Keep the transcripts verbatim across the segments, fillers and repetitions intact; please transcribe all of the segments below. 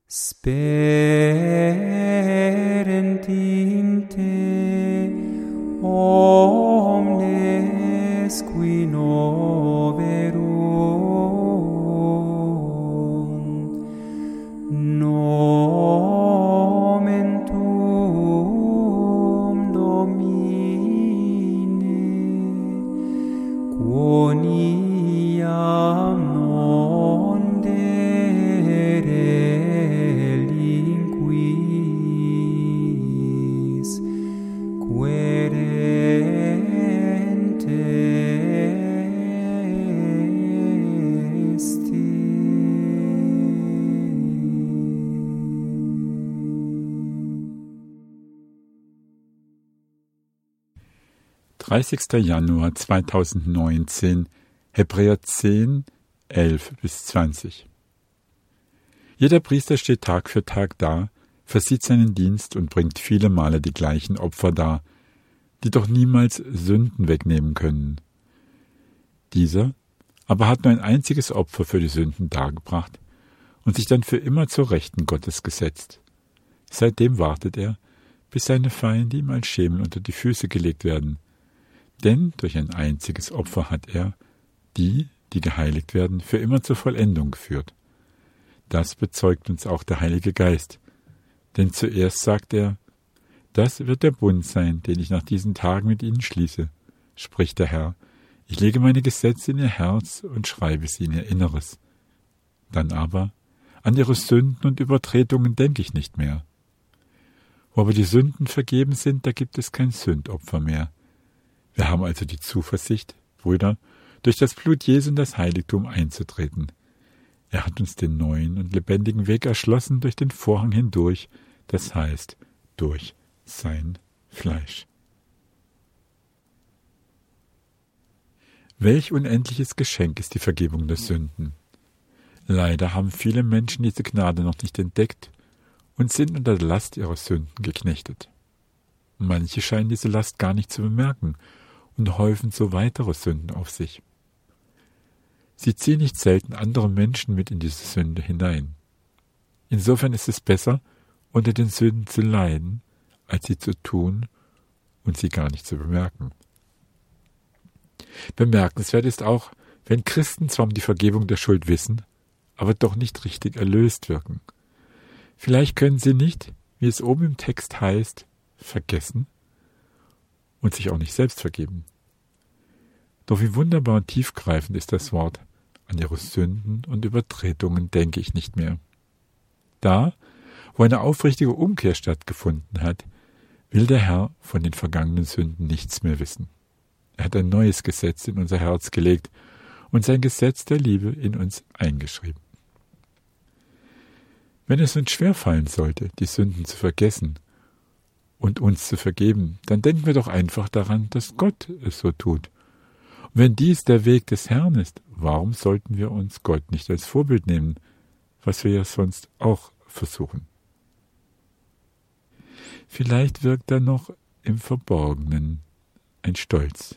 Sperent in te omnes qui noverunt, nomen tuum Domine, quoniam non delinquis, querente esti. dreißigster Januar zweitausendneunzehn, Hebräer zehn, elf bis zwanzig. Jeder Priester steht Tag für Tag da, versieht seinen Dienst und bringt viele Male die gleichen Opfer dar, die doch niemals Sünden wegnehmen können. Dieser aber hat nur ein einziges Opfer für die Sünden dargebracht und sich dann für immer zur Rechten Gottes gesetzt. Seitdem wartet er, bis seine Feinde ihm als Schemel unter die Füße gelegt werden. Denn durch ein einziges Opfer hat er die, die geheiligt werden, für immer zur Vollendung geführt. Das bezeugt uns auch der Heilige Geist. Denn zuerst sagt er, das wird der Bund sein, den ich nach diesen Tagen mit ihnen schließe, spricht der Herr. Ich lege meine Gesetze in ihr Herz und schreibe sie in ihr Inneres. Dann aber, an ihre Sünden und Übertretungen denke ich nicht mehr. Wo aber die Sünden vergeben sind, da gibt es kein Sündopfer mehr. Wir haben also die Zuversicht, Brüder, durch das Blut Jesu in das Heiligtum einzutreten. Er hat uns den neuen und lebendigen Weg erschlossen durch den Vorhang hindurch, das heißt, durch sein Fleisch. Welch unendliches Geschenk ist die Vergebung der Sünden. Leider haben viele Menschen diese Gnade noch nicht entdeckt und sind unter der Last ihrer Sünden geknechtet. Manche scheinen diese Last gar nicht zu bemerken und häufen so weitere Sünden auf sich. Sie ziehen nicht selten andere Menschen mit in diese Sünde hinein. Insofern ist es besser, unter den Sünden zu leiden, als sie zu tun und sie gar nicht zu bemerken. Bemerkenswert ist auch, wenn Christen zwar um die Vergebung der Schuld wissen, aber doch nicht richtig erlöst wirken. Vielleicht können sie nicht, wie es oben im Text heißt, vergessen und sich auch nicht selbst vergeben. Doch wie wunderbar und tiefgreifend ist das Wort, an ihre Sünden und Übertretungen denke ich nicht mehr. Da, wo eine aufrichtige Umkehr stattgefunden hat, will der Herr von den vergangenen Sünden nichts mehr wissen. Er hat ein neues Gesetz in unser Herz gelegt und sein Gesetz der Liebe in uns eingeschrieben. Wenn es uns schwerfallen sollte, die Sünden zu vergessen und uns zu vergeben, dann denken wir doch einfach daran, dass Gott es so tut. Und wenn dies der Weg des Herrn ist, warum sollten wir uns Gott nicht als Vorbild nehmen, was wir ja sonst auch versuchen? Vielleicht wirkt da noch im Verborgenen ein Stolz,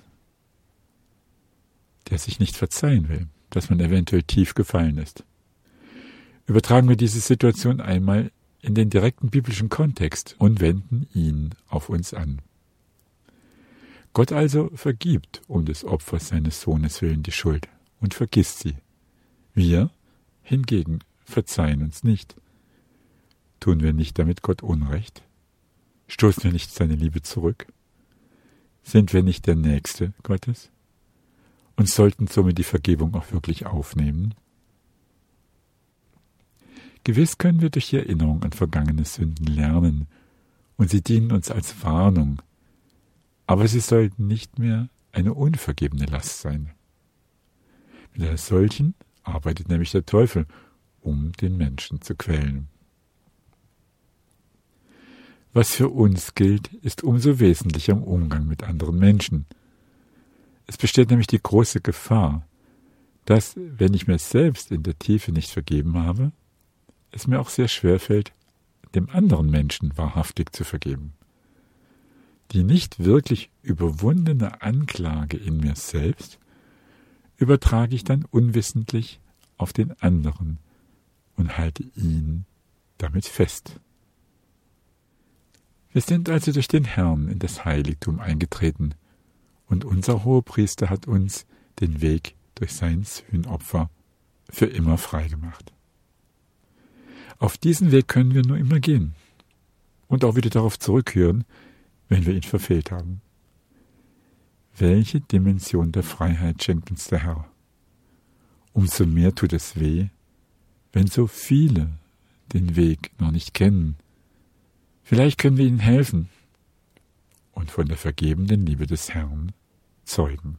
der sich nicht verzeihen will, dass man eventuell tief gefallen ist. Übertragen wir diese Situation einmal in den direkten biblischen Kontext und wenden ihn auf uns an. Gott also vergibt um des Opfers seines Sohnes willen die Schuld und vergisst sie. Wir hingegen verzeihen uns nicht. Tun wir nicht damit Gott Unrecht? Stoßen wir nicht seine Liebe zurück? Sind wir nicht der Nächste Gottes? Und sollten somit die Vergebung auch wirklich aufnehmen? Gewiss können wir durch die Erinnerung an vergangene Sünden lernen, und sie dienen uns als Warnung, aber sie sollten nicht mehr eine unvergebene Last sein. Mit einer solchen arbeitet nämlich der Teufel, um den Menschen zu quälen. Was für uns gilt, ist umso wesentlicher im Umgang mit anderen Menschen. Es besteht nämlich die große Gefahr, dass, wenn ich mir selbst in der Tiefe nicht vergeben habe, es mir auch sehr schwer fällt, dem anderen Menschen wahrhaftig zu vergeben. Die nicht wirklich überwundene Anklage in mir selbst übertrage ich dann unwissentlich auf den anderen und halte ihn damit fest. Wir sind also durch den Herrn in das Heiligtum eingetreten, und unser Hohepriester hat uns den Weg durch sein Sühnopfer für immer freigemacht. Auf diesen Weg können wir nur immer gehen und auch wieder darauf zurückkehren, wenn wir ihn verfehlt haben. Welche Dimension der Freiheit schenkt uns der Herr? Umso mehr tut es weh, wenn so viele den Weg noch nicht kennen. Vielleicht können wir ihnen helfen und von der vergebenden Liebe des Herrn zeugen.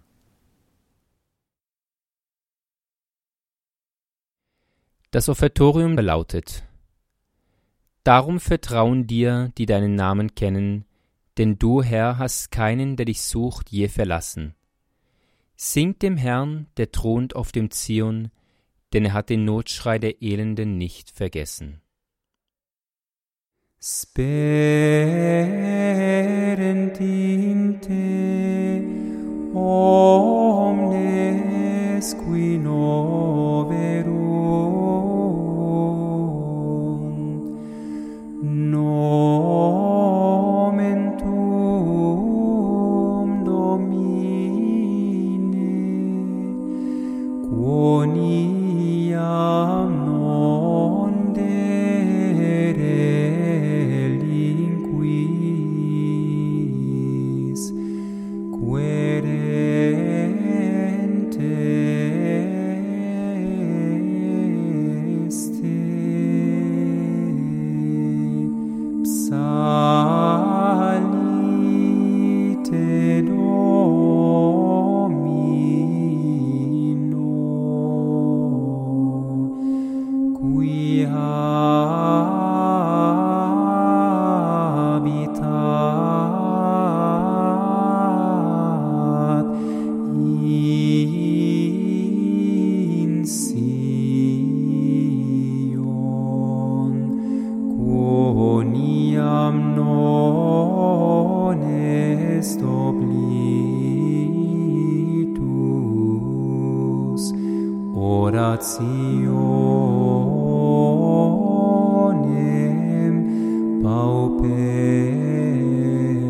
Das Offertorium lautet: Darum vertrauen dir, die deinen Namen kennen, denn du, Herr, hast keinen, der dich sucht, je verlassen. Singt dem Herrn, der thront auf dem Zion, denn er hat den Notschrei der Elenden nicht vergessen. Sperent in te omnes qui noverunt, nomen tuum Domine, quoniam non delinquis, querente este, psalite Domino, qui habitat in Sion, quoniam non est oblitus orationem pauperum.